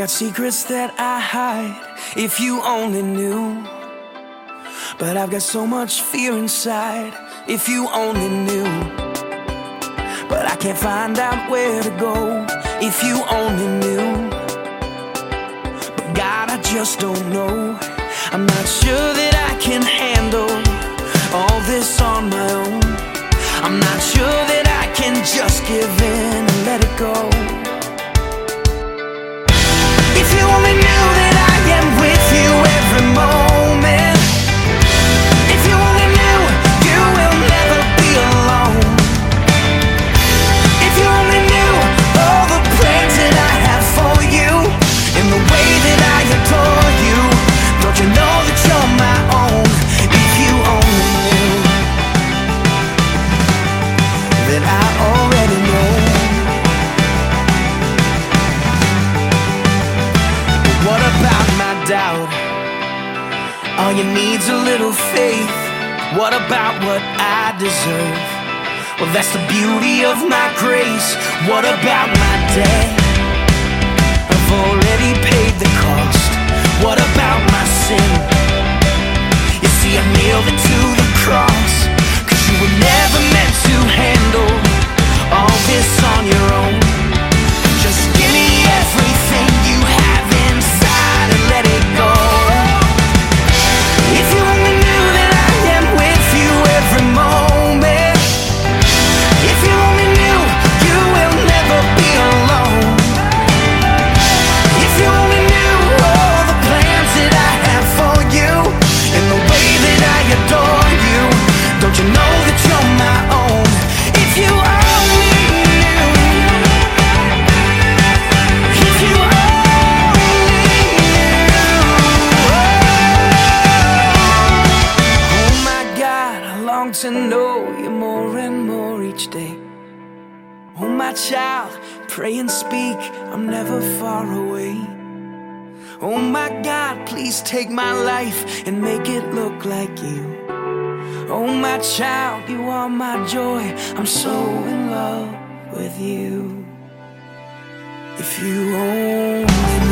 got secrets that I hide, if you only knew. But I've got so much fear inside, if you only knew. But I can't find out where to go, if you only knew. But God, I just don't know. I'm not sure that I can handle all this on my own. I'm not sure that I can just give in and let it go. If you only knew that I am with you every moment. If you only knew you will never be alone. If you only knew all the plans that I have for you, and the way that I adore you. Don't you know that you're my own? If you only knew that I already know. But what about my doubt? All you need's a little faith. What about what I deserve? Well, that's the beauty of my grace. What about my debt? I've already paid the cost. What about my sin? You see, I nailed it to the cross. 'Cause you were never meant to handle all this on your own. Just give me everything you have inside and let it go. If you only knew that I am with you every moment. If you only knew you will never be alone. If you only knew all the plans that I have for you, and the way that I adore you. Don't you know that you're my own? If you only knew. If you only knew. Oh my God, I long to know you more and more each day. Oh my child, pray and speak, I'm never far away. Oh my God, please take my life and make it look like you. Oh my child, you are my joy, I'm so in love with you. If you only